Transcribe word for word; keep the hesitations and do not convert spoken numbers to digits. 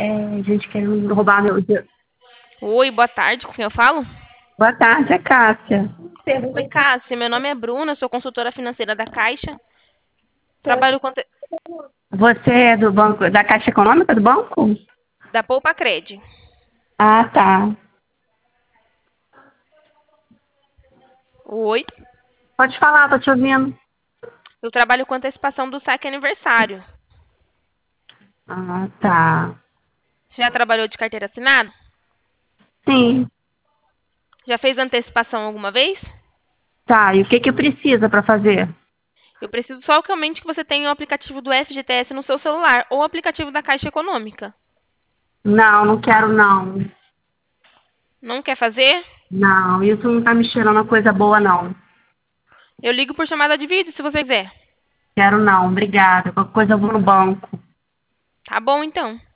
É, gente querendo roubar meu dinheiro. Oi, boa tarde, com quem eu falo? Boa tarde, é Cássia. Oi, Pergunta que Cássia, meu nome é Bruna, sou consultora financeira da Caixa. Trabalho com ante- você é do banco, da Caixa Econômica do banco? da Poupa Cred. Ah, tá. Oi, Pode falar, tô te ouvindo. eu trabalho com antecipação do saque aniversário. Ah, tá. Você já trabalhou de carteira assinada? Sim. Já fez antecipação alguma vez? Tá, e o que que precisa para fazer? Eu preciso só que aumente que você tenha o aplicativo do F G T S no seu celular ou o aplicativo da Caixa Econômica. Não, não quero não. Não quer fazer? Não, isso não tá me cheirando a coisa boa, não. Eu ligo por chamada de vídeo se você quiser. Quero não, obrigada. Qualquer coisa eu vou no banco. Tá bom, então.